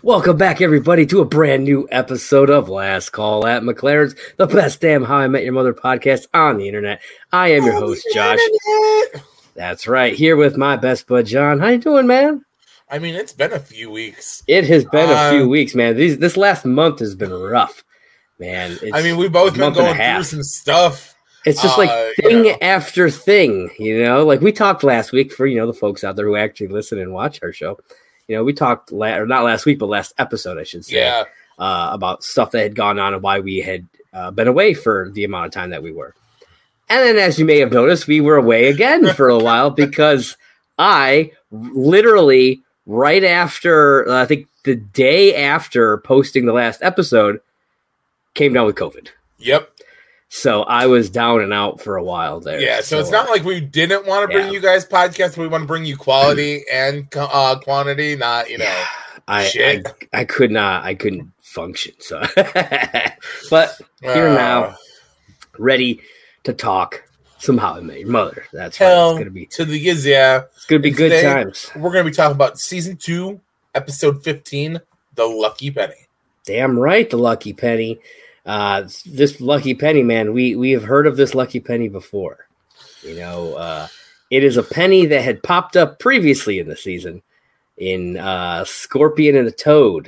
Welcome back, everybody, to a brand new episode of Last Call at McLaren's, the best damn How I Met Your Mother podcast on the internet. I am your host, Josh. That's right, here with my best bud, John. How you doing, man? I mean, it's been a few weeks. It has been a few weeks, man. This last month has been rough, man. We've both been going through some stuff. It's just after thing, Like we talked last week for, the folks out there who actually listen and watch our show. We talked, not last week, but last episode, I should say, about stuff that had gone on and why we had been away for the amount of time that we were. And then, as you may have noticed, we were away again for a while because I literally, right after, I think the day after posting the last episode, came down with COVID. Yep. So I was down and out for a while there. Yeah, so it's not like we didn't want to bring you guys podcasts. We want to bring you quality and quantity, not, I couldn't function. So, but here now, ready to talk some How I Met Your Mother. That's right. It's going to be to the yeah. It's going to be good today, times. We're going to be talking about season 2, episode 15, The Lucky Penny. Damn right, The Lucky Penny. This Lucky Penny, man, we have heard of this Lucky Penny before. It is a penny that had popped up previously in the season in Scorpion and the Toad.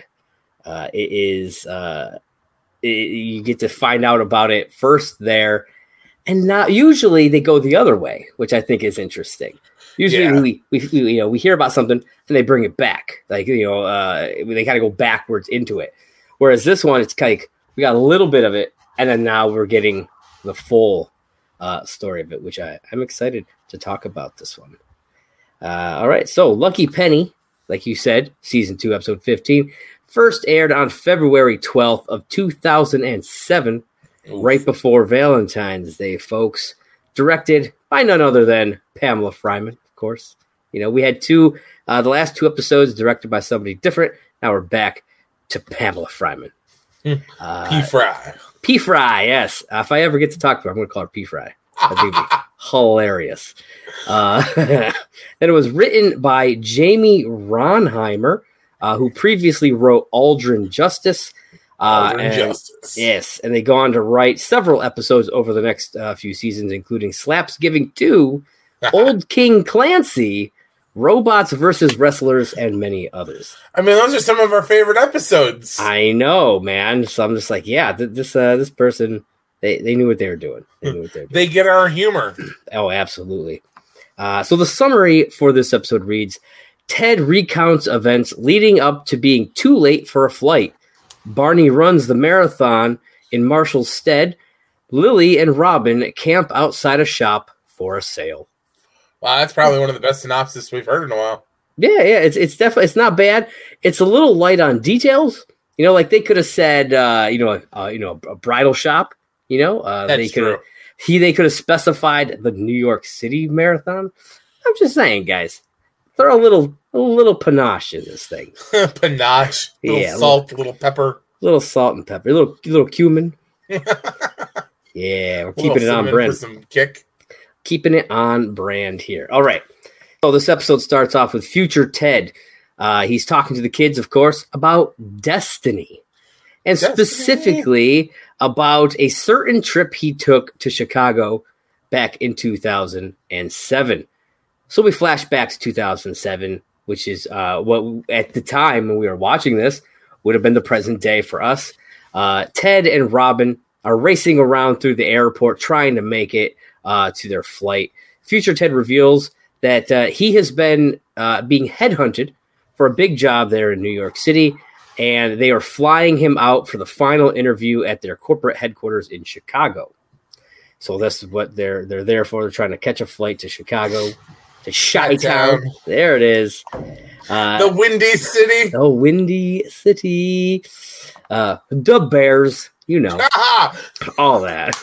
You get to find out about it first there, and not usually they go the other way, which I think is interesting. Usually we hear about something and they bring it back, they kind of go backwards into it. Whereas this one, it's like we got a little bit of it, and then now we're getting the full story of it, which I'm excited to talk about this one. All right, so Lucky Penny, like you said, season 2, episode 15, first aired on February 12th of 2007, right before Valentine's Day, folks. Directed by none other than Pamela Fryman, of course. We had the last 2 episodes directed by somebody different. Now we're back to Pamela Fryman. P. Fry, yes. If I ever get to talk to her, I'm going to call her P. Fry. That'd be hilarious. Then it was written by Jamie Ronheimer, who previously wrote Aldrin Justice. Yes, and they go on to write several episodes over the next few seasons, including Slapsgiving 2, Old King Clancy, Robots versus Wrestlers, and many others. I mean, those are some of our favorite episodes. I know, man. So I'm just like, yeah, this person, they knew what they were doing. They get our humor. Oh, absolutely. So the summary for this episode reads, Ted recounts events leading up to being too late for a flight. Barney runs the marathon in Marshall's stead. Lily and Robin camp outside a shop for a sale. Wow, that's probably one of the best synopses we've heard in a while. Yeah, it's definitely, it's not bad. It's a little light on details. Like they could have said, a bridal shop. That's true. They could have specified the New York City Marathon. I'm just saying, guys, throw a little panache in this thing. Panache, salt, little pepper, little salt and pepper, little cumin. Yeah, we're keeping it on brand. For some kick. Keeping it on brand here. All right. So this episode starts off with future Ted. He's talking to the kids, of course, about destiny. And specifically about a certain trip he took to Chicago back in 2007. So we flash back to 2007, which is what at the time when we were watching this would have been the present day for us. Ted and Robin are racing around through the airport trying to make it to their flight. Future Ted reveals that he has been being headhunted for a big job there in New York City, and they are flying him out for the final interview at their corporate headquarters in Chicago. So this is what they're there for. They're trying to catch a flight to Chicago, to Chi-Town. There it is. The Windy City. The Windy City. The Bears, all that.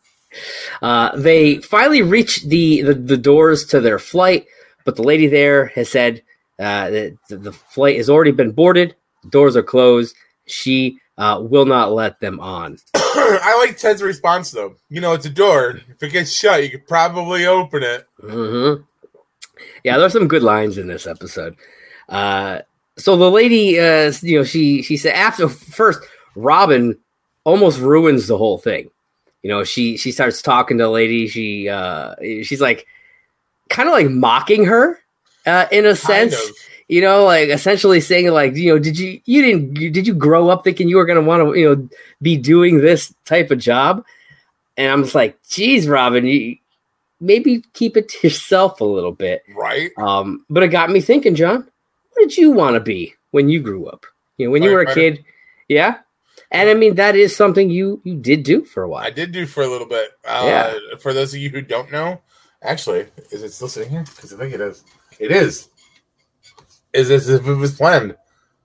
They finally reach the doors to their flight, but the lady there has said that the flight has already been boarded. The doors are closed. She will not let them on. I like Ted's response, though. It's a door. If it gets shut, you could probably open it. Mm-hmm. Yeah, there's some good lines in this episode. So the lady, she said after first, Robin almost ruins the whole thing. She starts talking to the lady. She's like kind of like mocking her in a sense. Like essentially saying like, did you grow up thinking you were going to want to, be doing this type of job? And I'm just like, geez, Robin, you maybe keep it to yourself a little bit. Right. But it got me thinking, John, what did you want to be when you grew up? When you were a kid? Yeah. And I mean, that is something you did do for a while. I did do for a little bit. For those of you who don't know, actually, is it still sitting here? Because I think it is. It is. Is as if it was planned.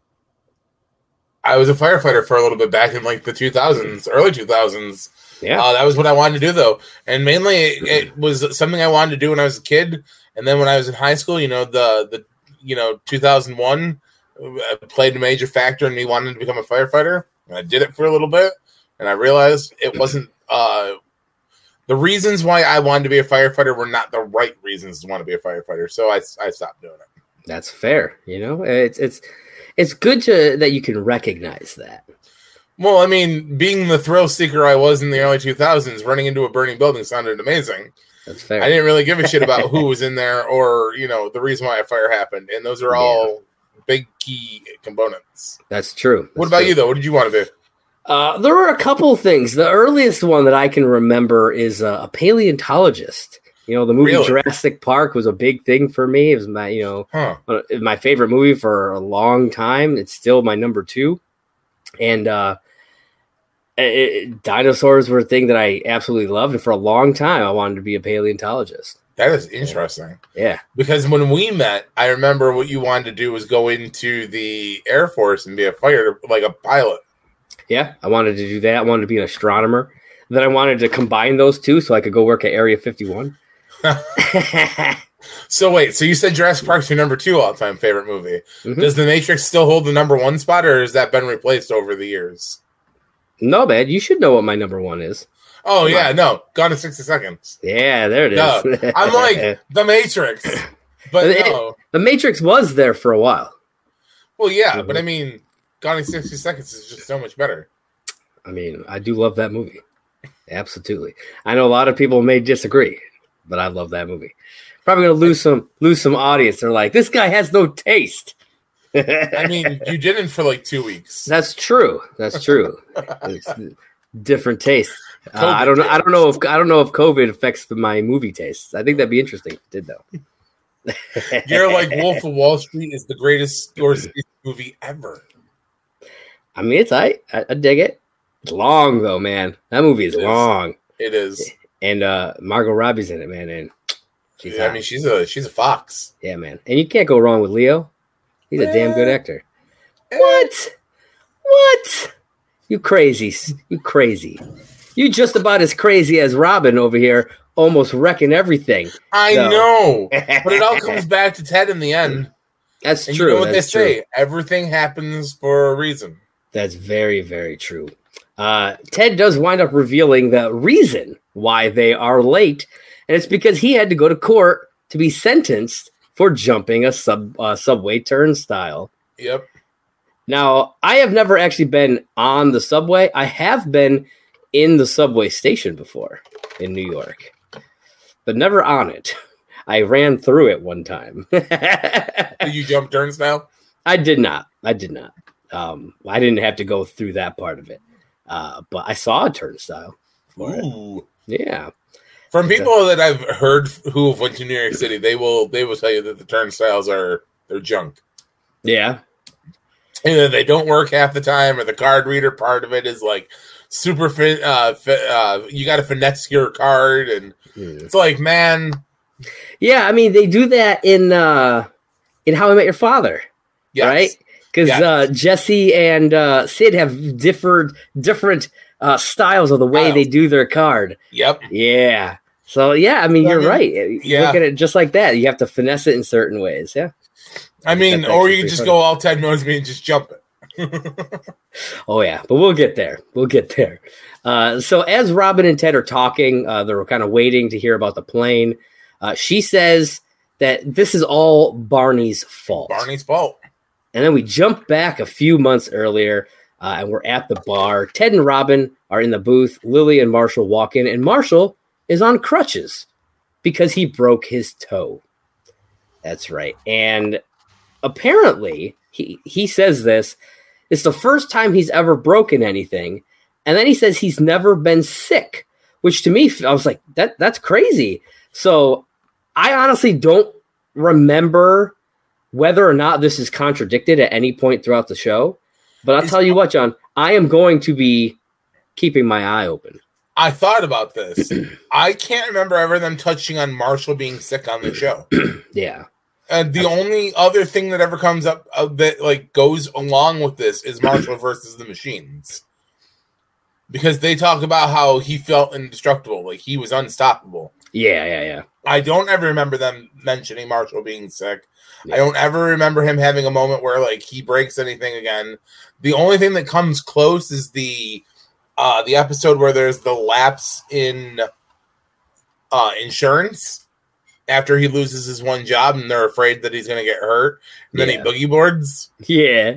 I was a firefighter for a little bit back in like the 2000s, early 2000s. Yeah. That was what I wanted to do, though. And mainly it was something I wanted to do when I was a kid. And then when I was in high school, the 2001 played a major factor in me wanting to become a firefighter. And I did it for a little bit. And I realized it wasn't the reasons why I wanted to be a firefighter were not the right reasons to want to be a firefighter. So I stopped doing it. That's fair. It's good that you can recognize that. Well, I mean, being the thrill seeker I was in the early 2000s, running into a burning building sounded amazing. That's fair. I didn't really give a shit about who was in there or, the reason why a fire happened. And those are all big key components. That's true. What about you, though? What did you want to be? There were a couple things. The earliest one that I can remember is a paleontologist. The movie Jurassic Park was a big thing for me. It was my, my favorite movie for a long time. It's still my number 2. And dinosaurs were a thing that I absolutely loved. And for a long time, I wanted to be a paleontologist. That is interesting. Yeah. Because when we met, I remember what you wanted to do was go into the Air Force and be a pilot. Yeah. I wanted to do that. I wanted to be an astronomer. Then I wanted to combine those two so I could go work at Area 51. So you said Jurassic Park's your number 2 all-time favorite movie. Mm-hmm. Does The Matrix still hold the number 1 spot, or has that been replaced over the years? No, man. You should know what my number 1 is. Oh, yeah. No. Gone in 60 Seconds. Yeah, there it is. No. I'm like, The Matrix. But no. The Matrix was there for a while. Well, yeah. But I mean, Gone in 60 Seconds is just so much better. I mean, I do love that movie. Absolutely. I know a lot of people may disagree, but I love that movie. Probably going to lose some audience. They're like, this guy has no taste. I mean, you didn't for like 2 weeks. That's true. It's different taste. I don't know if COVID affects my movie tastes. I think that'd be interesting if it did, though. You're like Wolf of Wall Street is the greatest Scorsese movie ever. I mean, it's I dig it. It's long though, man. That movie is long. It is. And Margot Robbie's in it, man. And she's a fox. Yeah, man. And you can't go wrong with Leo. He's a damn good actor. What? You crazy. You just about as crazy as Robin over here, almost wrecking everything. I know. But it all comes back to Ted in the end. That's and true. You know what they say? Everything happens for a reason. That's very, very true. Ted does wind up revealing the reason why they are late, and it's because he had to go to court to be sentenced for jumping a subway turnstile. Yep. Now, I have never actually been on the subway. I have been in the subway station before in New York, but never on it. I ran through it one time. Did you jump turnstile? I did not. I didn't have to go through that part of it. But I saw a turnstile. Ooh. Yeah. From people that I've heard who have went to New York City, they will tell you that the turnstiles they're junk. Yeah. Either they don't work half the time, or the card reader part of it is like super fit. You got to finesse your card, and it's like, man. Yeah, I mean, they do that in How I Met Your Father, right? Because Jesse and Sid have different styles of the way they do their card. Yep. Yeah. So, yeah, I mean, you're right. You look at it just like that. You have to finesse it in certain ways, yeah. I mean, or you can just go all Ted knows me and just jump it. Oh, yeah, but we'll get there. So as Robin and Ted are talking, they're kind of waiting to hear about the plane. She says that this is all Barney's fault. And then we jump back a few months earlier, and we're at the bar. Ted and Robin are in the booth. Lily and Marshall walk in, and Marshall is on crutches because he broke his toe. That's right. And apparently, he says this, it's the first time he's ever broken anything. And then he says he's never been sick, which to me, I was like, that's crazy. So I honestly don't remember whether or not this is contradicted at any point throughout the show. But I'll tell you what, John, I am going to be keeping my eye open. I thought about this. I can't remember ever them touching on Marshall being sick on the show. Yeah. And the only other thing that ever comes up that like goes along with this is Marshall versus the Machines. Because they talk about how he felt indestructible, like he was unstoppable. Yeah. I don't ever remember them mentioning Marshall being sick. Yeah. I don't ever remember him having a moment where like he breaks anything again. The only thing that comes close is the episode where there's the lapse in insurance after he loses his one job and they're afraid that he's going to get hurt. And then he boogie boards. Yeah.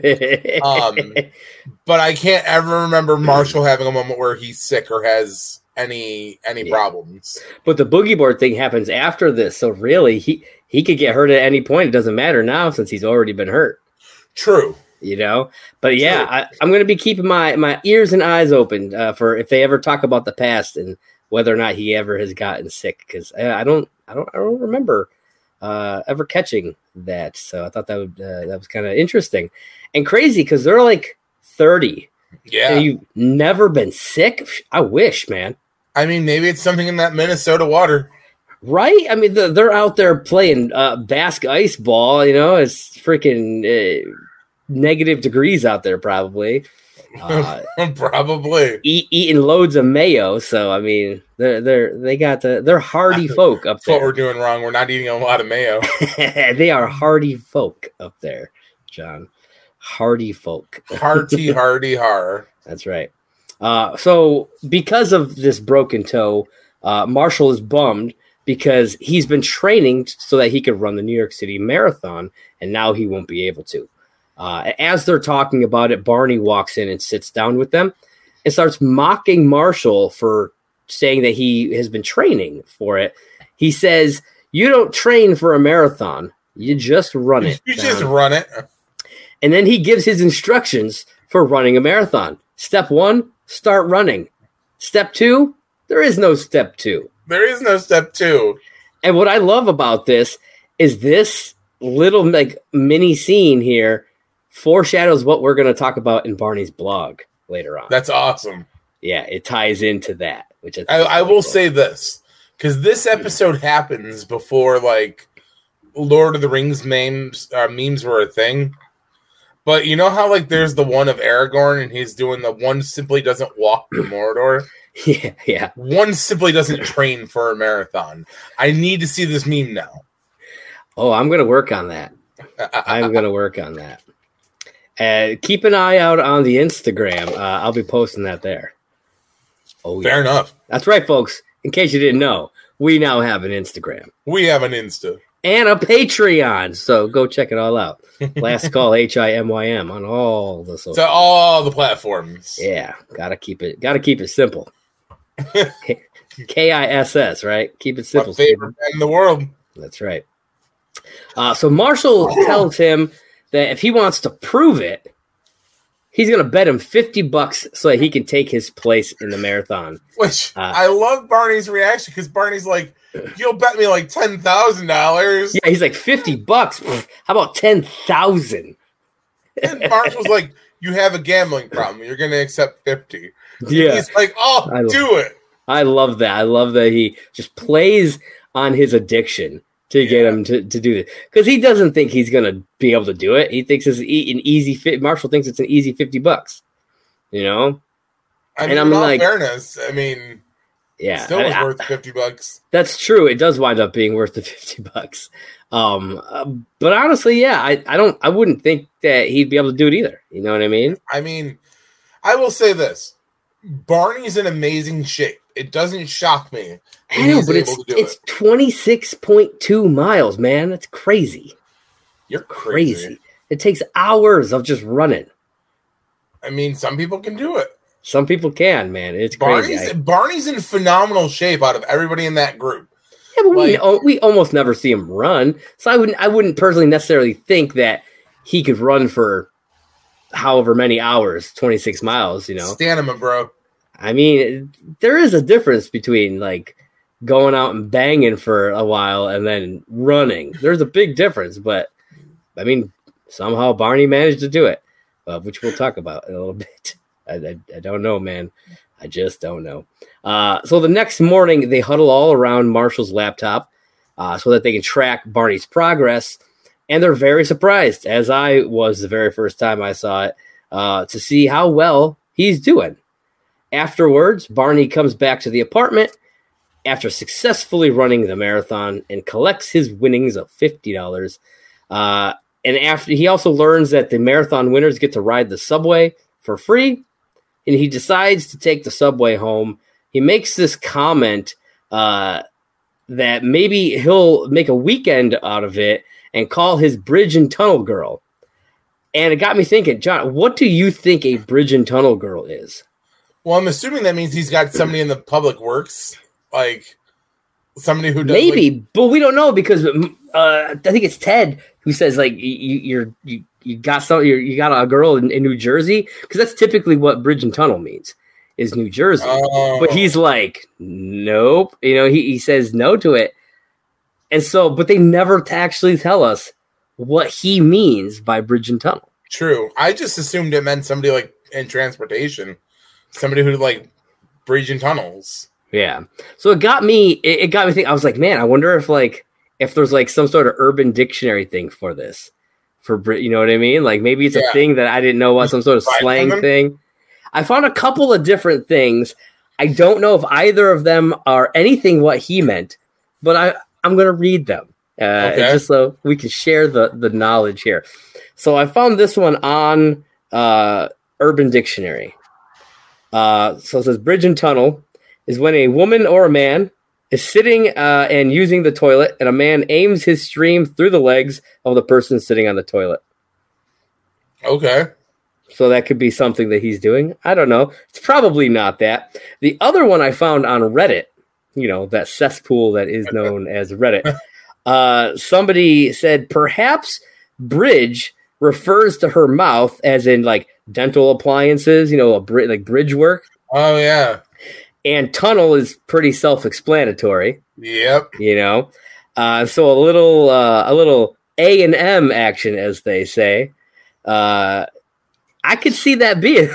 But I can't ever remember Marshall having a moment where he's sick or has any problems. But the boogie board thing happens after this, so really he could get hurt at any point. It doesn't matter now since he's already been hurt. True. You know, but yeah, I'm going to be keeping my ears and eyes open for if they ever talk about the past and whether or not he ever has gotten sick, because I don't remember ever catching that. So I thought that was kind of interesting and crazy because they're like 30. Yeah, and you've never been sick. I wish, man. I mean, maybe it's something in that Minnesota water, right? I mean, they're out there playing Basque ice ball. You know, it's freaking negative degrees out there, probably. Probably eating loads of mayo. So I mean, they're hardy folk up there. That's what we're doing wrong. We're not eating a lot of mayo. They are hardy folk up there, John. Hardy folk. Hardy har. That's right. So because of this broken toe, Marshall is bummed because he's been training so that he could run the New York City Marathon, and now he won't be able to. As they're talking about it, Barney walks in and sits down with them and starts mocking Marshall for saying that he has been training for it. He says, "You don't train for a marathon. You just run it." You just run it. And then he gives his instructions for running a marathon. Step 1, start running. Step 2, there is no step 2. There is no step 2. And what I love about this is this little like mini scene here foreshadows what we're going to talk about in Barney's blog later on. That's awesome. Yeah, it ties into that. Which I will say this, because this episode happens before like Lord of the Rings memes were a thing. But you know how like there's the one of Aragorn and he's doing the one simply doesn't walk to Mordor? Yeah. One simply doesn't train for a marathon. I need to see this meme now. Oh, I'm going to work on that. Keep an eye out on the Instagram. I'll be posting that there. Oh, Fair enough. That's right, folks. In case you didn't know, we now have an Instagram. We have an Insta. And a Patreon. So go check it all out. Last Call HIMYM on all the social. To all the platforms. Yeah. Gotta keep it simple. KISS, right? Keep it simple. My favorite band in the world. That's right. So Marshall tells him that if he wants to prove it, he's going to bet him $50 so that he can take his place in the marathon. Which I love Barney's reaction because Barney's like, "You'll bet me like $10,000." Yeah, he's like $50. How about 10,000? And Marshall's like, "You have a gambling problem. You're going to accept 50." Yeah, he's like, "Oh, do it." I love that. I love that he just plays on his addiction to get him to do this because he doesn't think he's going to be able to do it. He thinks it's an easy fit. Marshall thinks it's an easy $50. You know, I mean, in all fairness, I mean, yeah, still was worth $50. That's true. It does wind up being worth the $50. But honestly, yeah, I wouldn't think that he'd be able to do it either. You know what I mean? I mean, I will say this: Barney's in amazing shape. It doesn't shock me. I know, but it's 26.2 miles, man. That's crazy. You're crazy. It takes hours of just running. I mean, some people can do it. Some people can, man. It's crazy. Barney's in phenomenal shape out of everybody in that group. Yeah, but we almost never see him run. So I wouldn't personally necessarily think that he could run for however many hours, 26 miles, Stamina, bro. I mean, there is a difference between like going out and banging for a while and then running. There's a big difference, but I mean, somehow Barney managed to do it, which we'll talk about in a little bit. I don't know, man. I just don't know. So the next morning, they huddle all around Marshall's laptop so that they can track Barney's progress. And they're very surprised, as I was the very first time I saw it, to see how well he's doing. Afterwards, Barney comes back to the apartment after successfully running the marathon and collects his winnings of $50. And after he also learns that the marathon winners get to ride the subway for free, and he decides to take the subway home. He makes this comment that maybe he'll make a weekend out of it and call his bridge and tunnel girl. And it got me thinking, John, what do you think a bridge and tunnel girl is? Well, I'm assuming that means he's got somebody in the public works, like somebody who does maybe, but we don't know because I think it's Ted who says like you got a girl in New Jersey, because that's typically what bridge and tunnel means is New Jersey. Oh. But he's like, nope, he says no to it, and so but they never actually tell us what he means by bridge and tunnel. True, I just assumed it meant somebody like in transportation. Somebody who like bridge and tunnels. Yeah. So it got me thinking. I was like, man, I wonder if there's like some sort of urban dictionary thing for this, you know what I mean? Like maybe it's a thing that I didn't know what, some sort of slang thing. I found a couple of different things. I don't know if either of them are anything what he meant, but I'm going to read them just so we can share the knowledge here. So I found this one on Urban Dictionary. So it says bridge and tunnel is when a woman or a man is sitting and using the toilet, and a man aims his stream through the legs of the person sitting on the toilet. Okay. So that could be something that he's doing. I don't know. It's probably not that. The other one I found on Reddit, that cesspool that is known as Reddit, somebody said perhaps bridge refers to her mouth as in like dental appliances, like bridge work. Oh, yeah. And tunnel is pretty self-explanatory. Yep. So a little A&M action, as they say. I could see that being.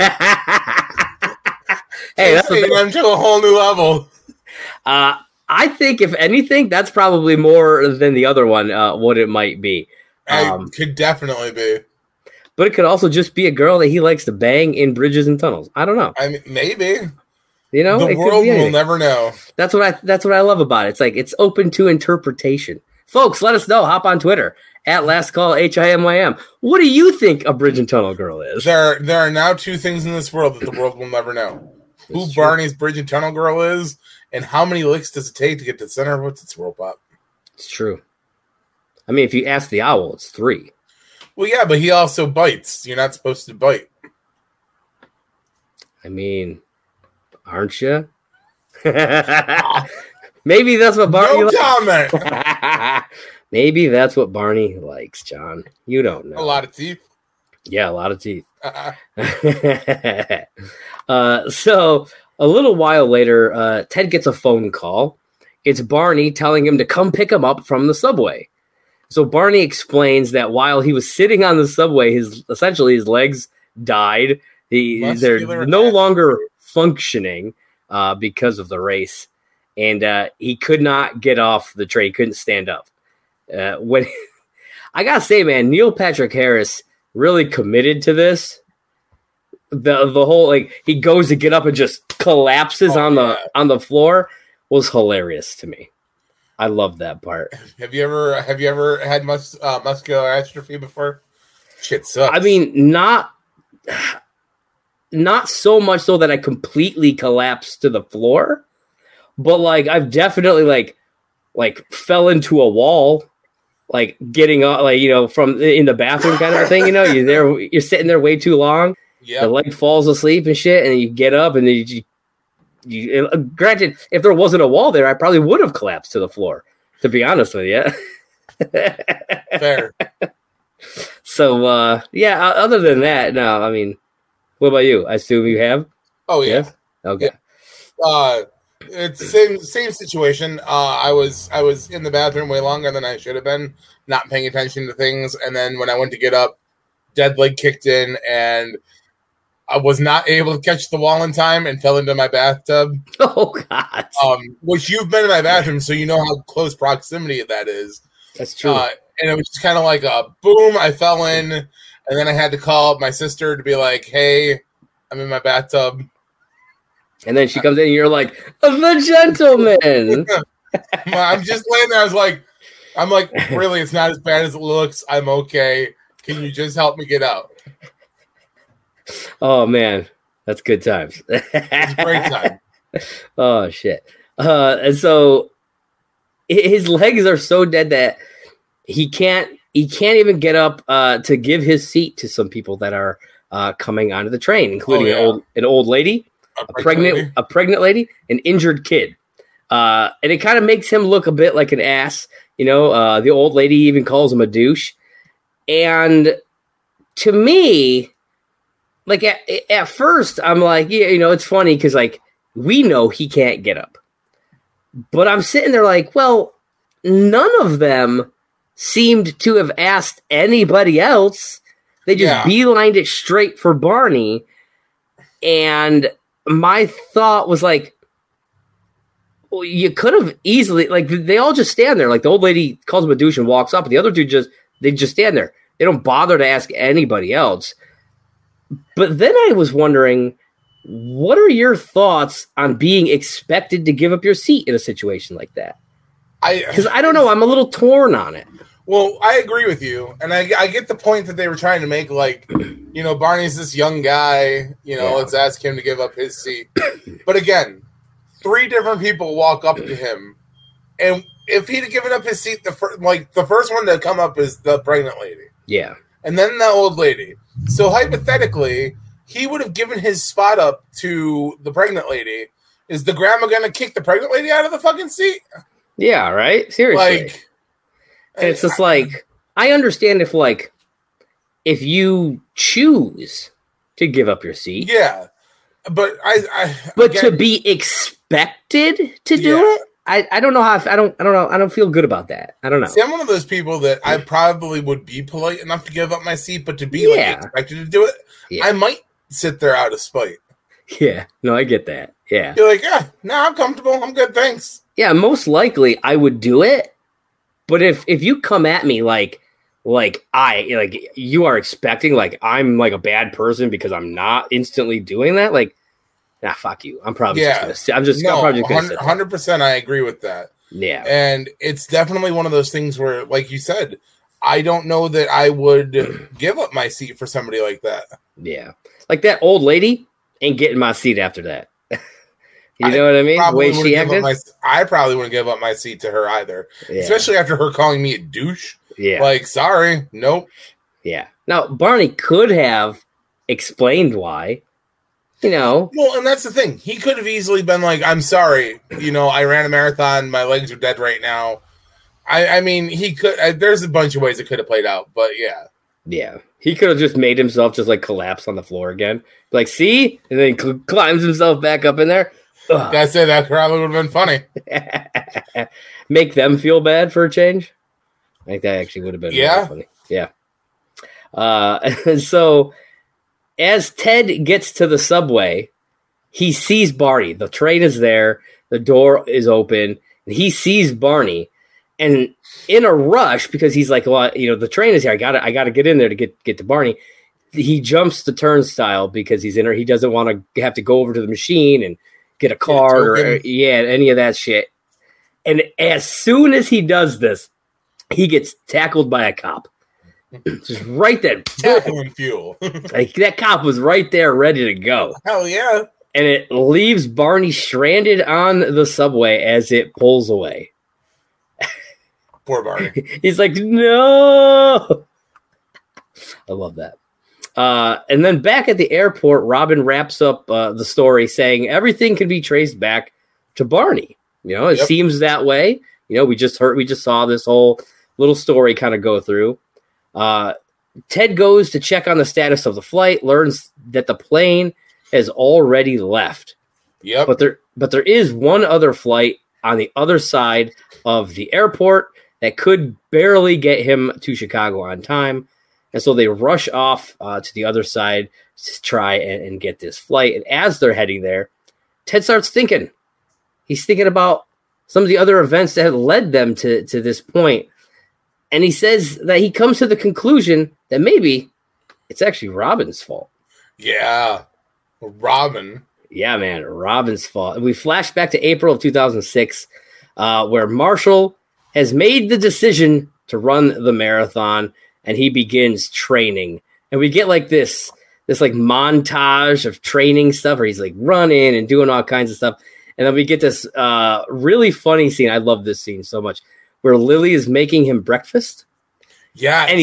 Hey, that's them to a whole new level. I think, if anything, that's probably more than the other one, what it might be. It could definitely be. But it could also just be a girl that he likes to bang in bridges and tunnels. I don't know. I mean, maybe. The world will never know. That's what I love about it. It's like it's open to interpretation. Folks, let us know. Hop on Twitter at LastCallHIMYM. What do you think a bridge and tunnel girl is? There are now two things in this world that the world will never know: who Barney's bridge and tunnel girl is, and how many licks does it take to get to the center of a Tootsie Roll Pop. It's true. I mean, if you ask the owl, it's 3. Well, yeah, but he also bites. You're not supposed to bite. I mean, aren't you? Maybe that's what Barney likes. No comment. Maybe that's what Barney likes, John. You don't know. A lot of teeth. Yeah, a lot of teeth. So a little while later, Ted gets a phone call. It's Barney telling him to come pick him up from the subway. So Barney explains that while he was sitting on the subway, his legs died. They're no longer functioning because of the race, and he could not get off the train. He couldn't stand up. When I gotta say, man, Neil Patrick Harris really committed to this. The whole he goes to get up and just collapses on the floor was hilarious to me. I love that part. Have you ever had muscular atrophy before? Shit sucks. I mean, not so much so that I completely collapsed to the floor, but I've definitely like fell into a wall like getting up, like, you know, from in the bathroom kind of a thing. You know, you're sitting there way too long. Yeah. The leg falls asleep and shit, and then you get up and then you granted, if there wasn't a wall there, I probably would have collapsed to the floor, to be honest with you. Fair. So, yeah, other than that, no, I mean, what about you? I assume you have? Oh, yeah. Yes? Okay. Yeah. It's same situation. I was in the bathroom way longer than I should have been, not paying attention to things. And then when I went to get up, dead leg kicked in, and I was not able to catch the wall in time and fell into my bathtub. Oh, God. Which you've been in my bathroom, so you know how close proximity that is. That's true. And it was just kind of like a boom, I fell in, and then I had to call up my sister to be like, hey, I'm in my bathtub. And then she comes in and you're like, the gentleman. I'm just laying there. I'm like, really, it's not as bad as it looks. I'm okay. Can you just help me get out? Oh, man. That's good times. It's a great time. Oh, shit. And so his legs are so dead that he can't even get up to give his seat to some people that are coming onto the train, including an old lady, a pregnant lady, an injured kid. And it kind of makes him look a bit like an ass. You know, the old lady even calls him a douche. And to me, like at first, I'm like, yeah, you know, it's funny because like we know he can't get up. But I'm sitting there like, well, none of them seemed to have asked anybody else. They just beelined it straight for Barney. And my thought was like, well, you could have easily, like, they all just stand there. Like, the old lady calls him a douche and walks up, and the other two they just stand there. They don't bother to ask anybody else. But then I was wondering, what are your thoughts on being expected to give up your seat in a situation like that? Because I don't know. I'm a little torn on it. Well, I agree with you. And I get the point that they were trying to make, like, you know, Barney's this young guy, you know, let's ask him to give up his seat. But again, 3 different people walk up to him. And if he'd have given up his seat, the first one to come up is the pregnant lady. Yeah. And then the old lady. So hypothetically, he would have given his spot up to the pregnant lady. Is the grandma going to kick the pregnant lady out of the fucking seat? Yeah, right? Seriously. Like, and it's just like, I understand if you choose to give up your seat. Yeah. But but again, to be expected to do it? I don't know how I don't know. I don't feel good about that. I don't know. See, I'm one of those people that I probably would be polite enough to give up my seat, but to be like expected to do it, I might sit there out of spite. Yeah, no, I get that. Yeah, you're like, I'm comfortable. I'm good, thanks. Yeah, most likely I would do it, but if you come at me like you are expecting like I'm like a bad person because I'm not instantly doing that, like. Nah, fuck you. I'm probably just gonna 100%. I agree with that. Yeah, and it's definitely one of those things where, like you said, I don't know that I would give up my seat for somebody like that. Yeah, like that old lady ain't getting my seat after that. You know what I mean? The way she acted. I probably wouldn't give up my seat to her either, especially after her calling me a douche. Yeah, like sorry, nope. Yeah. Now Barney could have explained why. You know, well, and that's the thing. He could have easily been like, "I'm sorry, you know, I ran a marathon. My legs are dead right now." I mean, he could. There's a bunch of ways it could have played out, but yeah, he could have just made himself just like collapse on the floor again, like see, and then climbs himself back up in there. I say that probably would have been funny. Make them feel bad for a change. I think that actually would have been really funny. Yeah. And so. As Ted gets to the subway, he sees Barney. The train is there. The door is open. And he sees Barney. And in a rush, because he's like, well, you know, the train is here. I gotta get in there to get to Barney. He jumps the turnstile because he's in there. He doesn't want to have to go over to the machine and get a card or any of that shit. And as soon as he does this, he gets tackled by a cop. Just right there. Tackling fuel. Like that cop was right there ready to go. Hell yeah. And it leaves Barney stranded on the subway as it pulls away. Poor Barney. He's like, no. I love that. And then back at the airport, Robin wraps up the story saying everything can be traced back to Barney. It seems that way. We just saw this whole little story kind of go through. Ted goes to check on the status of the flight, learns that the plane has already left. Yep. But there is one other flight on the other side of the airport that could barely get him to Chicago on time. And so they rush off to the other side to try and get this flight. And as they're heading there, Ted starts thinking. He's thinking about some of the other events that had led them to this point. And he says that he comes to the conclusion that maybe it's actually Robin's fault. Yeah, Robin. Yeah, man, Robin's fault. And we flash back to April of 2006, where Marshall has made the decision to run the marathon, and he begins training. And we get like this like montage of training stuff where he's like running and doing all kinds of stuff. And then we get this really funny scene. I love this scene so much, where Lily is making him breakfast. Yeah, and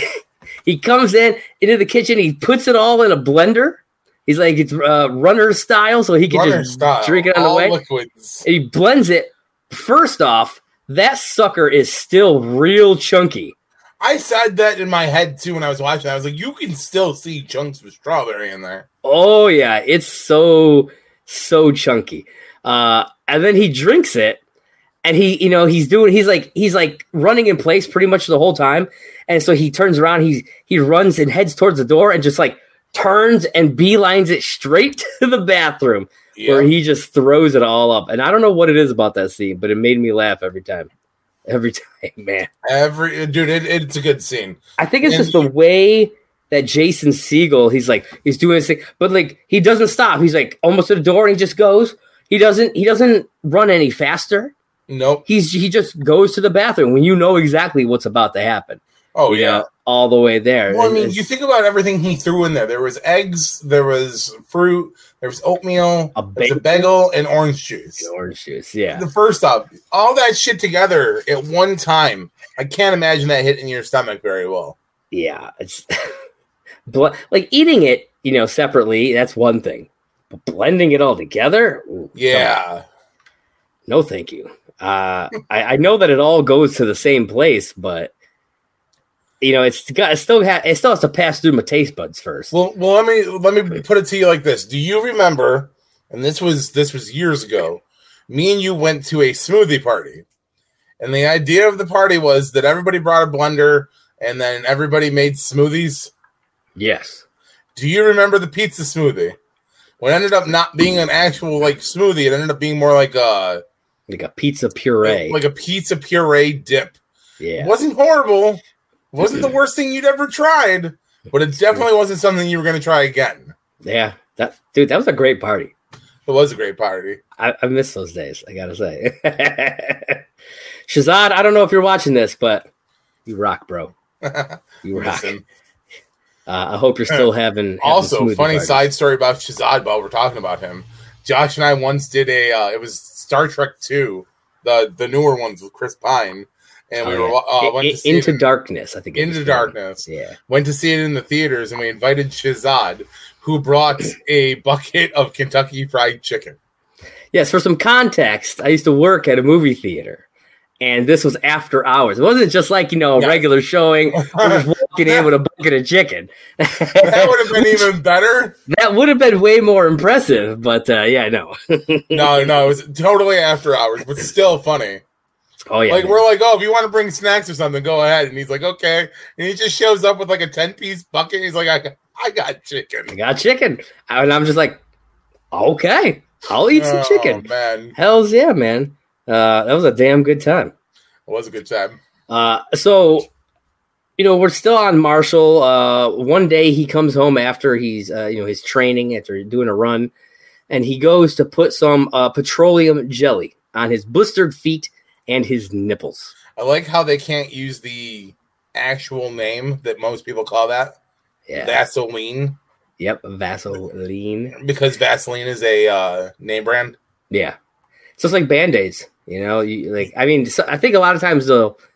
he comes into the kitchen. He puts it all in a blender. He's like, it's runner style, so he can just drink it on the way. Liquids. And he blends it. First off, that sucker is still real chunky. I said that in my head, too, when I was watching. I was like, you can still see chunks of strawberry in there. Oh, yeah. It's so chunky. And then he drinks it. And he's like running in place pretty much the whole time. And so he turns around, he runs and heads towards the door and just like turns and beelines it straight to the bathroom where he just throws it all up. And I don't know what it is about that scene, but it made me laugh every time. Every time, man. It's a good scene. I think it's just the way that Jason Segel, he's doing this thing, but like he doesn't stop. He's like almost at the door and he just goes. He doesn't run any faster. Nope. He just goes to the bathroom when you know exactly what's about to happen. Oh, yeah. All the way there. Well, I mean, you think about everything he threw in there. There was eggs, there was fruit, there was oatmeal, there was a bagel, and orange juice. Orange juice, yeah. The first off, all that shit together at one time, I can't imagine that hitting your stomach very well. Yeah. It's like eating it, separately, that's one thing. But blending it all together? Ooh, yeah. No, thank you. I know that it all goes to the same place, but it still has to pass through my taste buds first. Well, let me put it to you like this: do you remember? And this was years ago. Me and you went to a smoothie party, and the idea of the party was that everybody brought a blender, and then everybody made smoothies. Yes. Do you remember the pizza smoothie? What ended up not being an actual like smoothie, it ended up being more like a pizza puree. Like a pizza puree dip. Yeah. It wasn't horrible. It wasn't the worst thing you'd ever tried, but it definitely wasn't something you were going to try again. Yeah. That was a great party. It was a great party. I miss those days, I got to say. Shazad, I don't know if you're watching this, but you rock, bro. You rock. I hope you're still having also, funny parties. Side story about Shazad while we're talking about him. Josh and I once did it was Star Trek 2, the newer ones with Chris Pine. And we went to see Into Darkness, I think. Into Darkness. Yeah. Went to see it in the theaters, and we invited Shazad, who brought a bucket of Kentucky Fried Chicken. Yes, for some context, I used to work at a movie theater, and this was after hours. It wasn't just like, a regular showing. We're just walking in with a bucket of chicken. That would have been even better. That would have been way more impressive, but no. No, it was totally after hours, but still funny. Oh, yeah. Like, man. We're like, if you want to bring snacks or something, go ahead. And he's like, okay. And he just shows up with like a 10-piece bucket. He's like, I got chicken. I got chicken. And I'm just like, okay, I'll eat some chicken. Man. Hells yeah, man. That was a damn good time. It was a good time. So, we're still on Marshall. One day he comes home after he's, his training, after doing a run, and he goes to put some petroleum jelly on his blistered feet and his nipples. I like how they can't use the actual name that most people call that. Yeah. Vaseline. Yep, Vaseline. Because Vaseline is a name brand. Yeah. So it's like Band-Aids, I think a lot of times they'll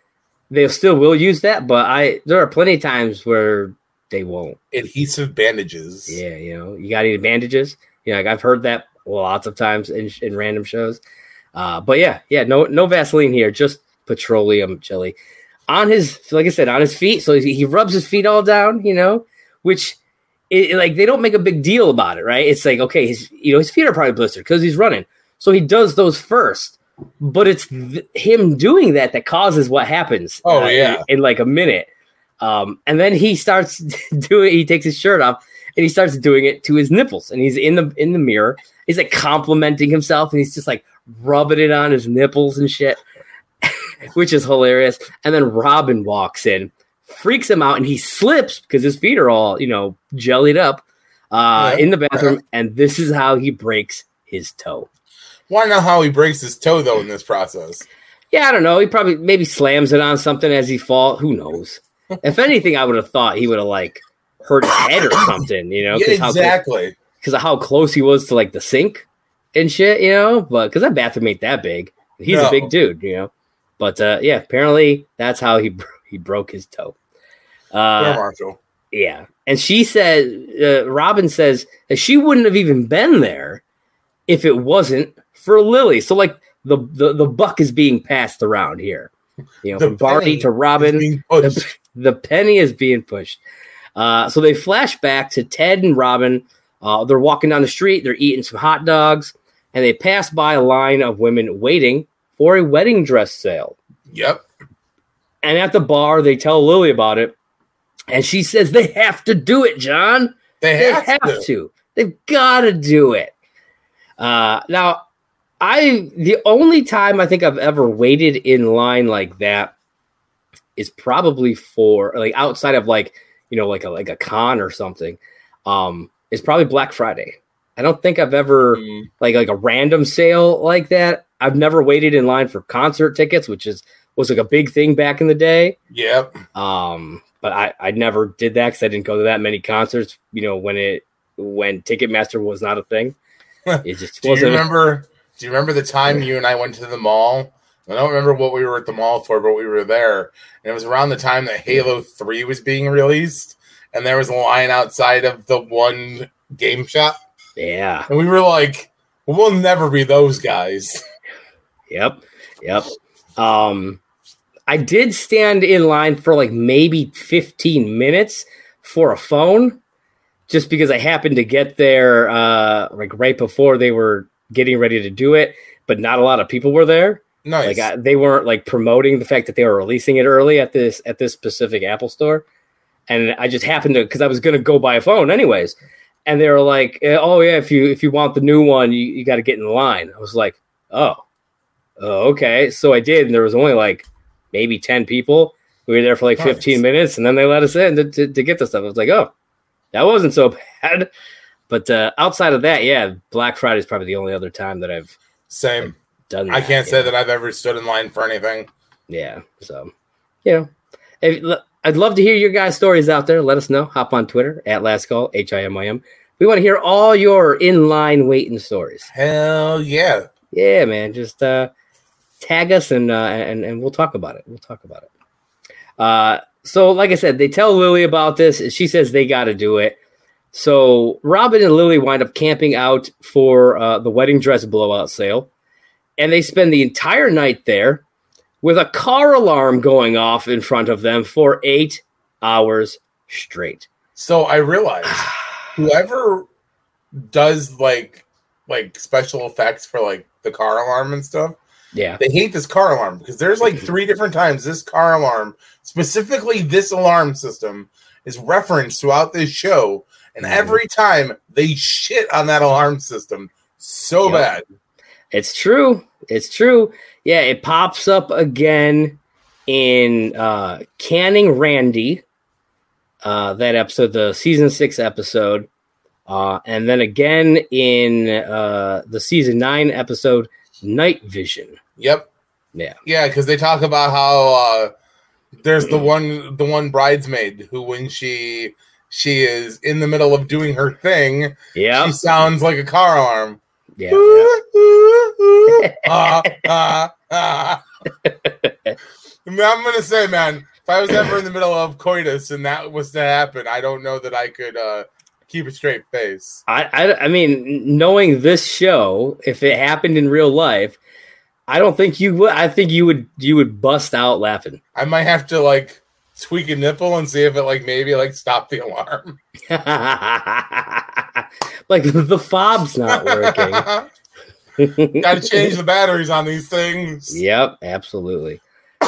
they still will use that, but there are plenty of times where they won't. Adhesive bandages. Yeah, you got any bandages? Like I've heard that lots of times in random shows. But yeah, no Vaseline here, just petroleum jelly on his, like I said, on his feet. So he rubs his feet all down, which like they don't make a big deal about it, right? It's like, okay, his feet are probably blistered because he's running, so he does those first. But it's him doing that causes what happens. In like a minute. And then he starts doing. He takes his shirt off and he starts doing it to his nipples. And he's in the mirror. He's like complimenting himself, and he's just like rubbing it on his nipples and shit, which is hilarious. And then Robin walks in, freaks him out, and he slips because his feet are all jellied up in the bathroom. And this is how he breaks his toe. Why not how he breaks his toe though in this process? Yeah, I don't know. He probably maybe slams it on something as he falls. Who knows? If anything, I would have thought he would have like hurt his head or something, Yeah, exactly. Because of how close he was to like the sink and shit, But because that bathroom ain't that big. He's a big dude, But yeah, apparently that's how he broke his toe. Marshall. Yeah, and she said, Robin says that she wouldn't have even been there if it wasn't for Lily. So like the buck is being passed around here. From Barney to Robin, the penny is being pushed. So they flash back to Ted and Robin. They're walking down the street. They're eating some hot dogs, and they pass by a line of women waiting for a wedding dress sale. Yep. And at the bar, they tell Lily about it, and she says they have to do it, John. They have to. They've got to do it. Now, the only time I think I've ever waited in line like that is probably for like outside of like like a con or something. Is probably Black Friday. I don't think I've ever like a random sale like that. I've never waited in line for concert tickets, which was like a big thing back in the day. Yep. But I never did that because I didn't go to that many concerts. When Ticketmaster was not a thing. It just wasn't. Do you remember the time you and I went to the mall? I don't remember what we were at the mall for, but we were there. And it was around the time that Halo 3 was being released. And there was a line outside of the one game shop. Yeah. And we were like, we'll never be those guys. Yep. I did stand in line for like maybe 15 minutes for a phone just because I happened to get there like right before they were getting ready to do it, but not a lot of people were there. Nice. Like they weren't like promoting the fact that they were releasing it early at this specific Apple store. And I just happened to, because I was going to go buy a phone anyways. And they were like, oh, yeah, if you want the new one, you got to get in line. I was like, oh, okay. So I did. And there was only like maybe 10 people. We were there for like 15 minutes. And then they let us in to get the stuff. I was like, oh, that wasn't so bad. But outside of that, yeah, Black Friday is probably the only other time that I've done that. I can't say that I've ever stood in line for anything. Yeah. So, I'd love to hear your guys' stories out there. Let us know. Hop on Twitter at LastCall, HIMIM. We want to hear all your in-line waiting stories. Hell yeah. Yeah, man. Just tag us and we'll talk about it. So, like I said, they tell Lily about this, and she says they got to do it. So Robin and Lily wind up camping out for the wedding dress blowout sale, and they spend the entire night there with a car alarm going off in front of them for 8 hours straight. So I realized whoever does like special effects for like the car alarm and stuff, yeah, they hate this car alarm because there's like 3 different times this car alarm, specifically this alarm system, is referenced throughout this show, and every time they shit on that alarm system so bad. It's true. Yeah, it pops up again in Canning Randy, that episode, the season 6 episode, and then again in the season 9 episode, Night Vision. Yep. Yeah, because they talk about how there's the one bridesmaid who, when she is in the middle of doing her thing, she sounds like a car alarm. Yeah. I'm going to say, man, if I was ever in the middle of coitus and that was to happen, I don't know that I could keep a straight face. I mean, knowing this show, if it happened in real life, I don't think you would. I think you would bust out laughing. I might have to like tweak a nipple and see if it like maybe like stop the alarm. Like the fob's not working. Got to change the batteries on these things. Yep, absolutely.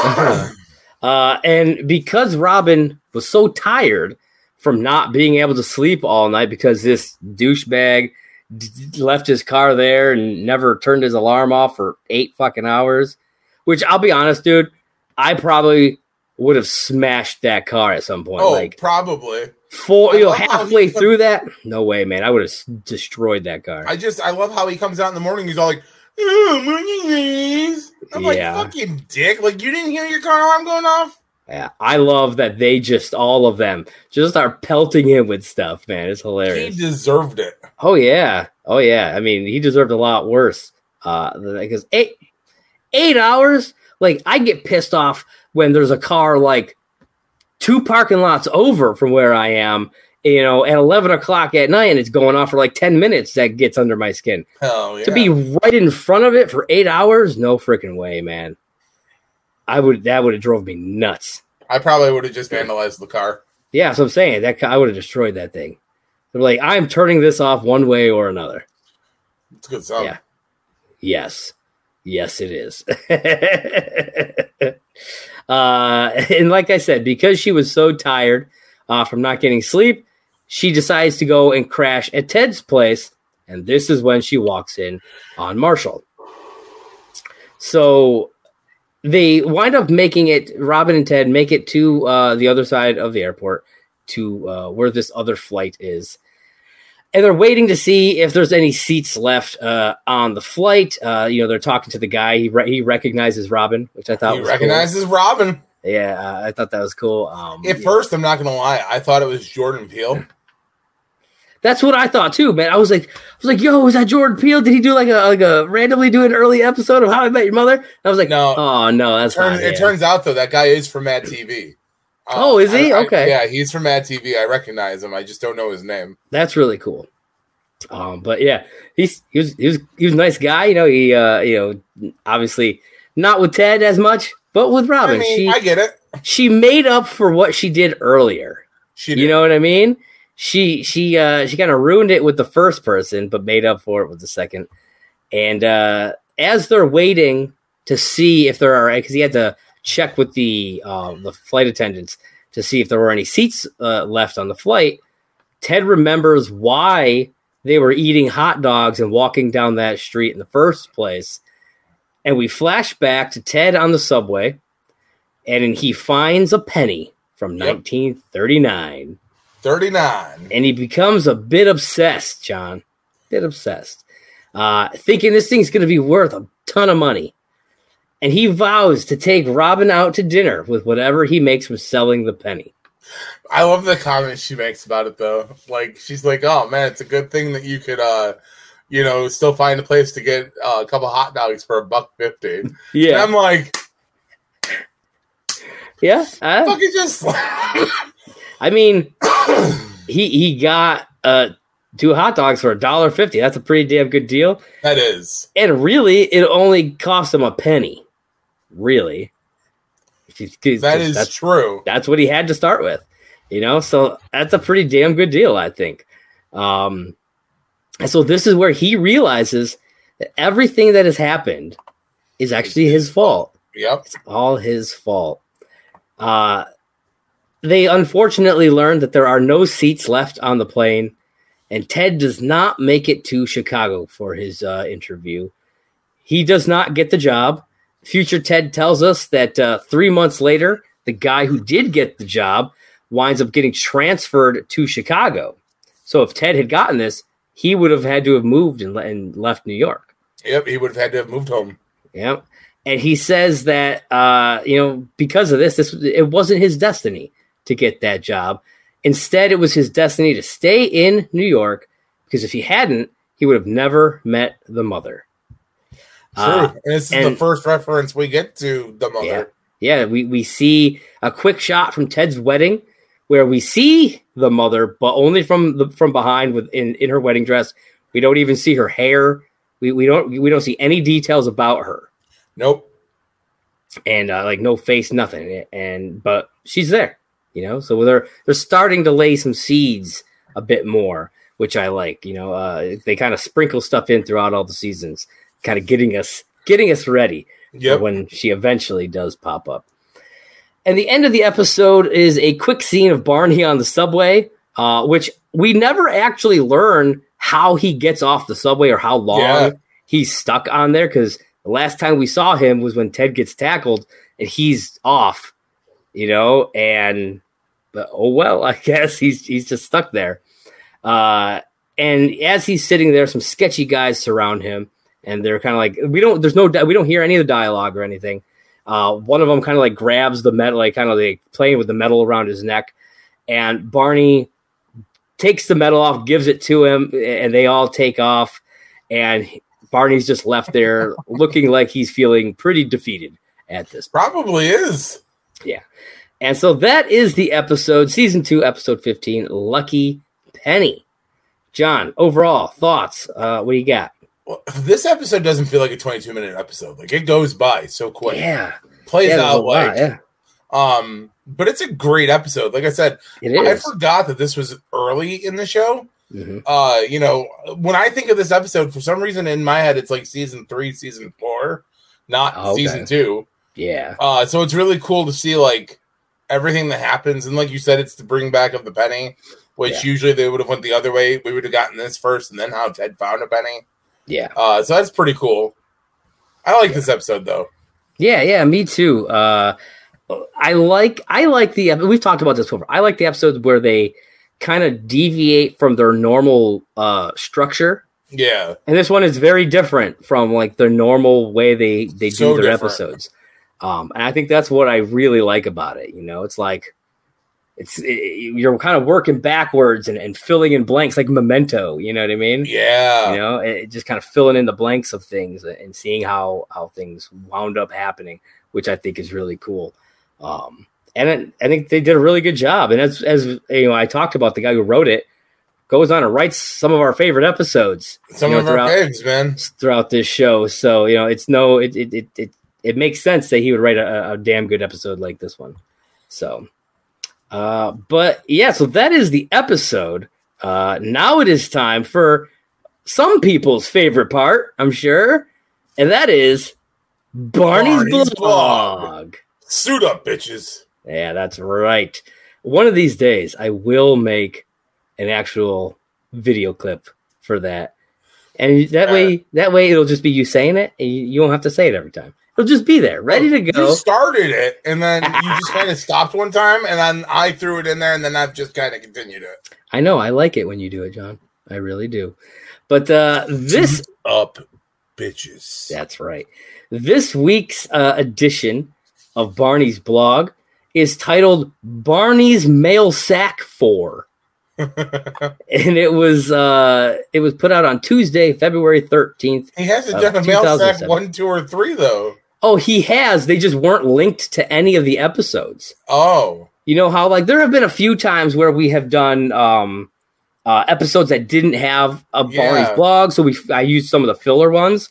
And because Robin was so tired from not being able to sleep all night because this douchebag left his car there and never turned his alarm off for 8 fucking hours, which I'll be honest, dude, I probably would have smashed that car at some point. Oh, like probably. Halfway through that? No way, man. I would have destroyed that car. I love how he comes out in the morning. He's all like, "Oh, morning, I'm like, fucking dick. Like, you didn't hear your car alarm going off? Yeah, I love that they all of them, just are pelting him with stuff, man. It's hilarious. He deserved it. Oh, yeah. I mean, he deserved a lot worse. Because 8 hours? Like, I get pissed off when there's a car, like, 2 parking lots over from where I am, at 11 o'clock at night, and it's going off for, like, 10 minutes. That gets under my skin. Hell yeah. To be right in front of it for 8 hours? No freaking way, man. That would have drove me nuts. I probably would have just vandalized the car. Yeah, so I'm saying that I would have destroyed that thing. They're like, I'm turning this off one way or another. It's a good song. Yeah. Yes, it is. And like I said, because she was so tired from not getting sleep, she decides to go and crash at Ted's place, and this is when she walks in on Marshall. So they wind up making it, Robin and Ted make it to the other side of the airport to where this other flight is. And they're waiting to see if there's any seats left on the flight. They're talking to the guy. He recognizes Robin, which I thought was recognizes cool. Robin. Yeah, I thought that was cool. At first, I'm not going to lie. I thought it was Jordan Peele. That's what I thought too, man. I was like, yo, is that Jordan Peele? Did he do like a randomly do an early episode of How I Met Your Mother? And I was like, no. Oh no, that's not it. Turns out though that guy is from Mad TV. Is he? Okay. Yeah, he's from Mad TV. I recognize him. I just don't know his name. That's really cool. But yeah, he was a nice guy. He obviously not with Ted as much, but with Robin. I mean, I get it. She made up for what she did earlier. She did. You know what I mean? She kind of ruined it with the first person, but made up for it with the second. And as they're waiting to see if there are, because he had to check with the flight attendants to see if there were any seats left on the flight, Ted remembers why they were eating hot dogs and walking down that street in the first place. And we flash back to Ted on the subway, and he finds a penny from 1939. 39. And he becomes a bit obsessed, John. Thinking this thing's going to be worth a ton of money. And he vows to take Robin out to dinner with whatever he makes from selling the penny. I love the comments she makes about it, though. Like, she's like, oh, man, it's a good thing that you could, still find a place to get a couple hot dogs for $1.50. Yeah. And I'm like, yeah. Fucking just... I mean, he got 2 hot dogs for $1.50. That's a pretty damn good deal. That is. And really, it only cost him a penny. Really. That's true. That's what he had to start with. So that's a pretty damn good deal, I think. And so this is where he realizes that everything that has happened is actually his fault. Yep. It's all his fault. They unfortunately learned that there are no seats left on the plane, and Ted does not make it to Chicago for his interview. He does not get the job. Future Ted tells us that 3 months later, the guy who did get the job winds up getting transferred to Chicago. So if Ted had gotten this, he would have had to have moved and left New York. Yep, he would have had to have moved home. Yep. And he says that, because of this, it wasn't his destiny to get that job. Instead, it was his destiny to stay in New York, because if he hadn't, he would have never met the mother. True. And this is the first reference we get to the mother. Yeah, we see a quick shot from Ted's wedding where we see the mother, but only from behind in her wedding dress. We don't even see her hair. We don't see any details about her. Nope. And no face, nothing. But she's there, So they're starting to lay some seeds a bit more, which I like. They kind of sprinkle stuff in throughout all the seasons, kind of getting us ready for when she eventually does pop up. And the end of the episode is a quick scene of Barney on the subway, which we never actually learn how he gets off the subway or how long he's stuck on there, because the last time we saw him was when Ted gets tackled and he's off, but oh well, I guess he's just stuck there. And as he's sitting there, some sketchy guys surround him, and they're kind of like, we don't hear any of the dialogue or anything. One of them kind of like grabs the metal, like kind of like playing with the metal around his neck, and Barney takes the metal off, gives it to him, and they all take off, and Barney's just left there looking like he's feeling pretty defeated at this point. Probably is. Yeah. And so that is the episode, season 2, episode 15, Lucky Penny. John, overall thoughts, what do you got? Well, this episode doesn't feel like a 22-minute episode. Like, it goes by so quick. Yeah. Plays out like. But it's a great episode. Like I said, I forgot that this was early in the show. Mm-hmm. When I think of this episode, for some reason in my head, it's like season 3, season 4, not season 2. Yeah. So it's really cool to see like everything that happens. And like you said, it's the bring back of the penny, which usually they would have went the other way. We would have gotten this first and then how Ted found a penny. Yeah. So that's pretty cool. I like this episode though. Yeah, me too. I like the, we've talked about this before. I like the episodes where they kind of deviate from their normal structure. Yeah. And this one is very different from like the normal way they do their episodes. And I think that's what I really like about it. It's like, you're kind of working backwards and filling in blanks like Memento, you know what I mean? Yeah. It just kind of filling in the blanks of things and seeing how things wound up happening, which I think is really cool. And I think they did a really good job. And as I talked about, the guy who wrote it goes on and writes some of our favorite episodes. Some of our faves, man, throughout this show. So it makes sense that he would write a damn good episode like this one. So, but yeah, so that is the episode. Now it is time for some people's favorite part, I'm sure, and that is Barney's blog. Suit up, bitches. Yeah, that's right. One of these days, I will make an actual video clip for that, and that way it'll just be you saying it, and you won't have to say it every time. It'll just be there, ready to go. You started it, and then you just kind of stopped one time, and then I threw it in there, and then I've just kind of continued it. I know. I like it when you do it, John. I really do. But this Suit up, bitches. That's right. This week's edition of Barney's blog is titled Barney's Mail Sack 4. And it was put out on Tuesday, February 13th. He hasn't done a mail sack 1, 2, or 3 though. Oh, he has. They just weren't linked to any of the episodes. Oh. You know how like there have been a few times where we have done episodes that didn't have a Barney's blog, so I used some of the filler ones.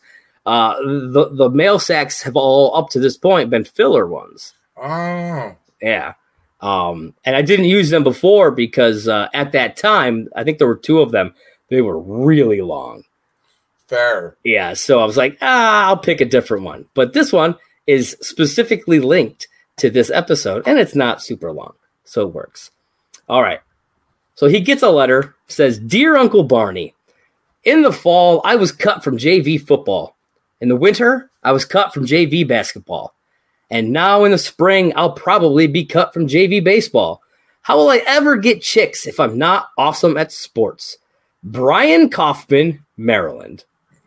The mail sacks have all up to this point been filler ones. Oh. Yeah. And I didn't use them before because at that time, I think there were 2 of them. They were really long. Fair. Yeah. So I was like, I'll pick a different one. But this one is specifically linked to this episode, and it's not super long. So it works. All right. So he gets a letter, says, Dear Uncle Barney, in the fall, I was cut from JV football. In the winter, I was cut from JV basketball. And now in the spring, I'll probably be cut from JV baseball. How will I ever get chicks if I'm not awesome at sports? Brian Kaufman, Maryland.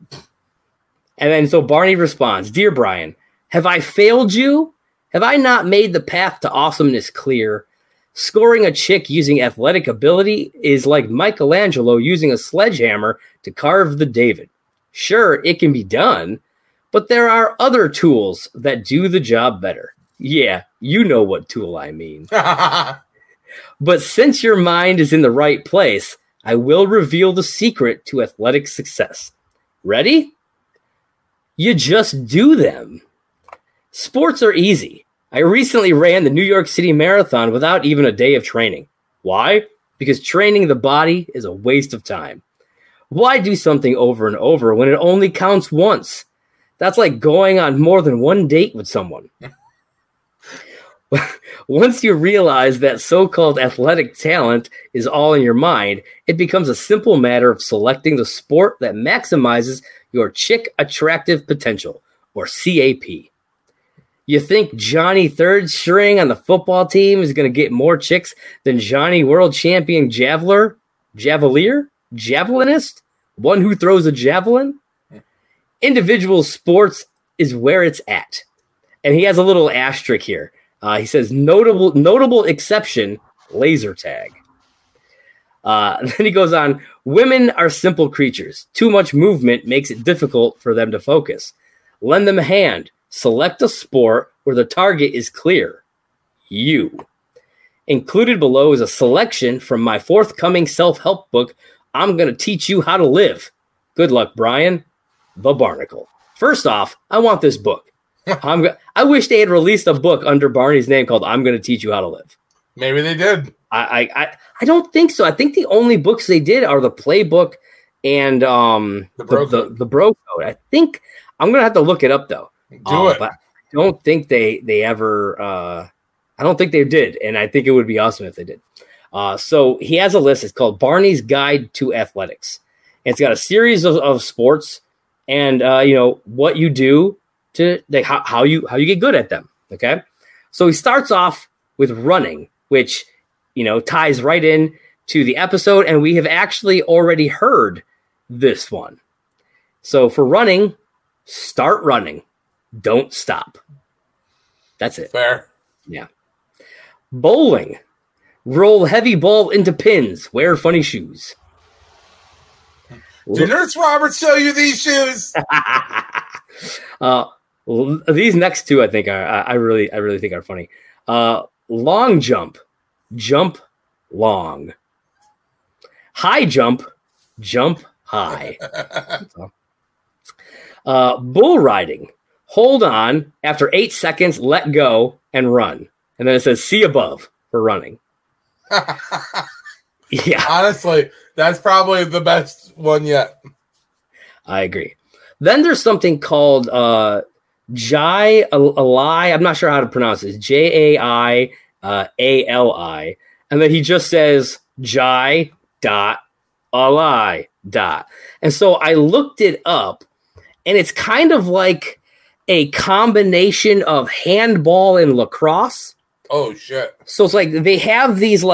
And then so Barney responds, Dear Brian, have I failed you? Have I not made the path to awesomeness clear? Scoring a chick using athletic ability is like Michelangelo using a sledgehammer to carve the David. Sure, it can be done, But there are other tools that do the job better. Yeah, you know what tool I mean. But since your mind is in the right place, I will reveal the secret to athletic success. Ready? You just do them. Sports are easy. I recently ran the New York City Marathon without even a day of training. Why? Because training the body is a waste of time. Why do something over and over when it only counts once? That's like going on more than one date with someone. Once you realize that so-called athletic talent is all in your mind, it becomes a simple matter of selecting the sport that maximizes your chick attractive potential, or CAP. You think Johnny third string on the football team is going to get more chicks than Johnny world champion javelinist, one who throws a javelin? Individual sports is where it's at. And he has a little asterisk here. He says, notable exception, laser tag. Then he goes on, women are simple creatures. Too much movement makes it difficult for them to focus. Lend them a hand. Select a sport where the target is clear. You. Included below is a selection from my forthcoming self-help book, I'm going to teach you how to live. Good luck, Brian. The Barnacle. First off, I want this book. I wish they had released a book under Barney's name called I'm Going to Teach You How to Live. Maybe they did. I don't think so. I think the only books they did are the playbook and the bro code. I think I'm going to have to look it up, though. Do it. But I don't think they ever I don't think they did, and I think it would be awesome if they did. So he has a list. It's called Barney's Guide to Athletics. And it's got a series of sports and what you do to how you get good at them. Okay, so he starts off with running, which ties right in to the episode, and we have actually already heard this one. So for running, start running, don't stop. That's it. Fair. Yeah. Bowling, roll heavy ball into pins, wear funny shoes. Did Nurse Robert show you these shoes? These next two, I think, I really think are funny. Long jump, jump long. High jump, jump high. Bull riding, hold on. After 8 seconds, let go and run. And then it says see above for running. Yeah. Honestly, that's probably the best one yet. I agree. Then there's something called Jai Alai. I'm not sure how to pronounce it. Jai Ali. And then he just says Jai Alai . And so I looked it up, and it's kind of like a combination of handball and lacrosse. Oh shit. So it's like they have these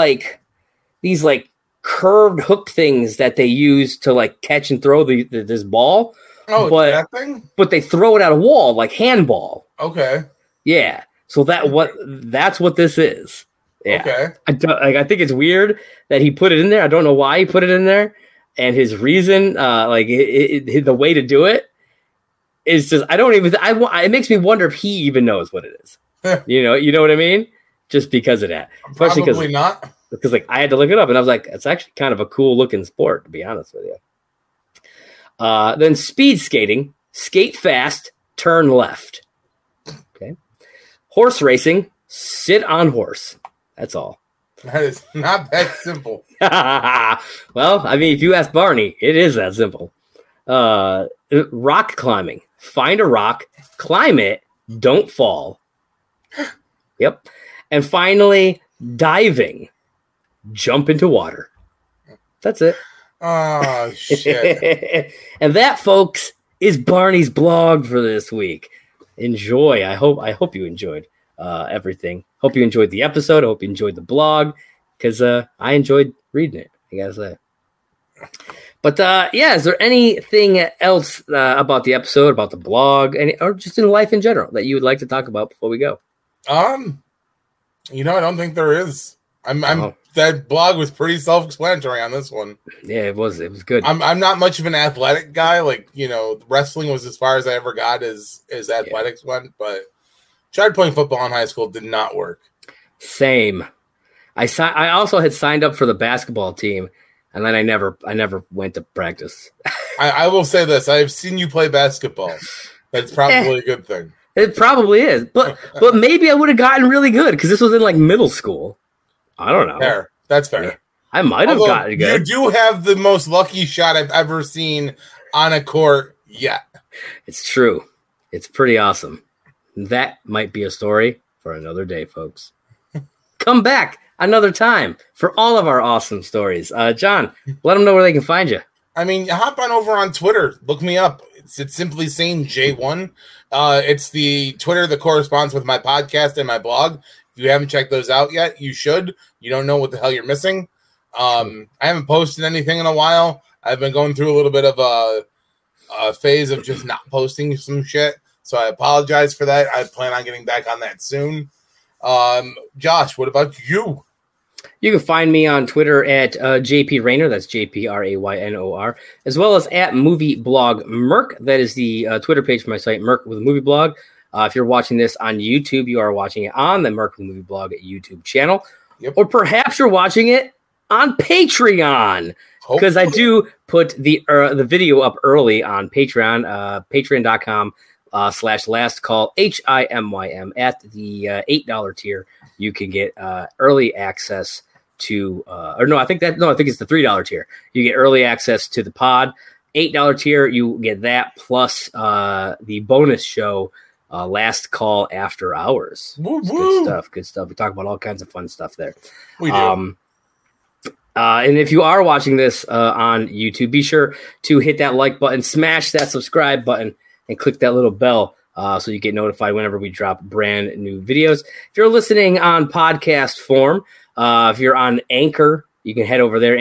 curved hook things that they use to catch and throw this ball. Oh, that thing? But they throw it at a wall like handball. Okay. Yeah. So that's what this is. Yeah. Okay. I think it's weird that he put it in there. I don't know why he put it in there, and his reason, the way to do it is just it makes me wonder if he even knows what it is. You know what I mean? Just because of that. Probably not. Because I had to look it up, and I was like, it's actually kind of a cool looking sport, to be honest with you. Then speed skating, skate fast, turn left. Okay. Horse racing, sit on horse. That's all. That is not that simple. Well, I mean, if you ask Barney, it is that simple. Rock climbing, find a rock, climb it, don't fall. Yep. And finally, diving, jump into water. That's it. Oh, shit. And that, folks, is Barney's blog for this week. Enjoy. I hope you enjoyed everything. Hope you enjoyed the episode. I hope you enjoyed the blog, because I enjoyed reading it, I gotta say. But is there anything else about the episode, about the blog, or just in life in general that you would like to talk about before we go? I don't think there is. I'm that blog was pretty self-explanatory on this one. Yeah, it was good. I'm not much of an athletic guy. Like, wrestling was as far as I ever got as athletics went, but tried playing football in high school, did not work. Same. I also had signed up for the basketball team, and then I never went to practice. I will say this: I've seen you play basketball. That's probably a good thing. It probably is, but maybe I would have gotten really good because this was in like middle school. I don't know. Fair. That's fair. Yeah. I might have gotten good. You do have the most lucky shot I've ever seen on a court yet. It's true. It's pretty awesome. That might be a story for another day, folks. Come back another time for all of our awesome stories. John, let them know where they can find you. I mean, hop on over on Twitter. Look me up. It's simply saying J1. It's the Twitter that corresponds with my podcast and my blog. If you haven't checked those out yet, you should. You don't know what the hell you're missing. I haven't posted anything in a while. I've been going through a little bit of a phase of just not posting some shit. So I apologize for that. I plan on getting back on that soon. Josh, what about you? You can find me on Twitter at JP Raynor, that's JPRAYNOR, as well as at Movie Blog Merc. That is the Twitter page for my site, Merc with a Movie Blog. If you're watching this on YouTube, you are watching it on the Merc with a Movie Blog YouTube channel. Yep. Or perhaps you're watching it on Patreon, because I do put the video up early on Patreon, patreon.com/last call HIMYM. At the $8 tier, you can get early access to, I think it's the $3 tier. You get early access to the pod. $8 tier, you get that plus the bonus show, Last Call After Hours. Woo, woo. Good stuff. We talk about all kinds of fun stuff there. We do. And if you are watching this on YouTube, be sure to hit that like button, smash that subscribe button, and click that little bell so you get notified whenever we drop brand new videos. If you're listening on podcast form, if you're on Anchor, you can head over there,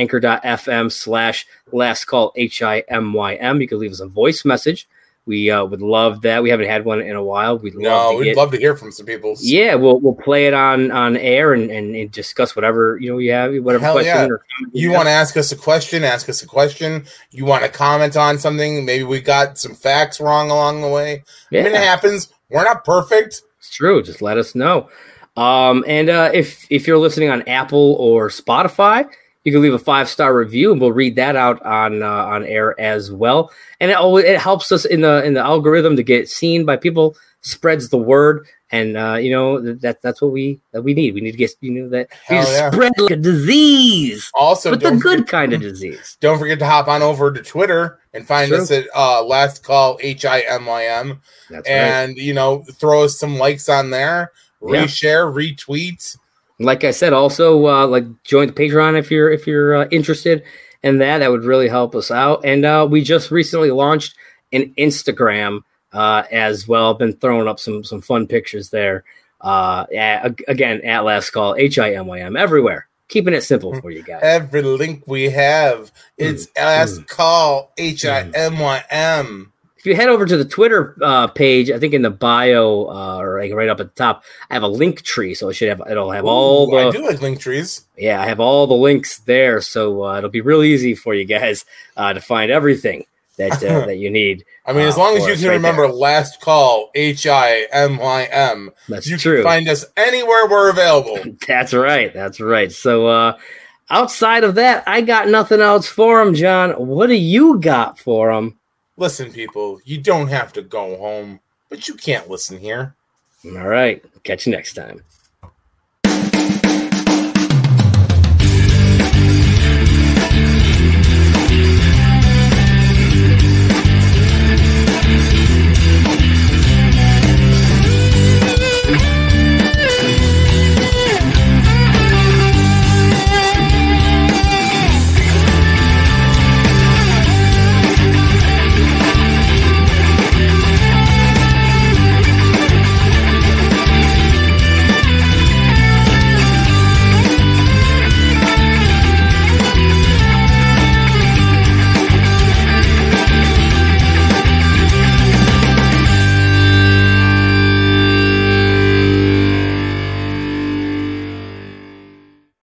anchor.fm/lastcallHIMYM. You can leave us a voice message. We would love that. We haven't had one in a while. We'd love to hear from some people. Yeah, we'll play it on air and discuss whatever you have, whatever Hell question. Yeah. Or you want to ask us a question? Ask us a question. You want to comment on something? Maybe we got some facts wrong along the way. Yeah. I mean, it happens. We're not perfect. It's true. Just let us know. And if you're listening on Apple or Spotify, you can leave a 5-star review, and we'll read that out on air as well. And it helps us in the algorithm to get seen by people, spreads the word, and that's what we need. We need to get that spread like a disease. Also, but the good kind of disease. Don't forget to hop on over to Twitter and find us at Last Call HIMYM. That's right. And throw us some likes on there, reshare, retweet. Like I said, also join the Patreon if you're interested in that. That would really help us out. And we just recently launched an Instagram as well. Been throwing up some fun pictures there. Again, at Last Call HIMYM everywhere. Keeping it simple for you guys. Every link we have, it's Last Call HIMYM. If you head over to the Twitter page, I think in the bio or right up at the top, I have a link tree. So it'll have all the. I do like link trees. Yeah, I have all the links there, so it'll be real easy for you guys to find everything that that you need. I mean, as long as you can remember Last Call HIMYM, that's you true. Can find us anywhere we're available. That's right. So outside of that, I got nothing else for them, John. What do you got for them? Listen, people, you don't have to go home, but you can't listen here. All right. Catch you next time.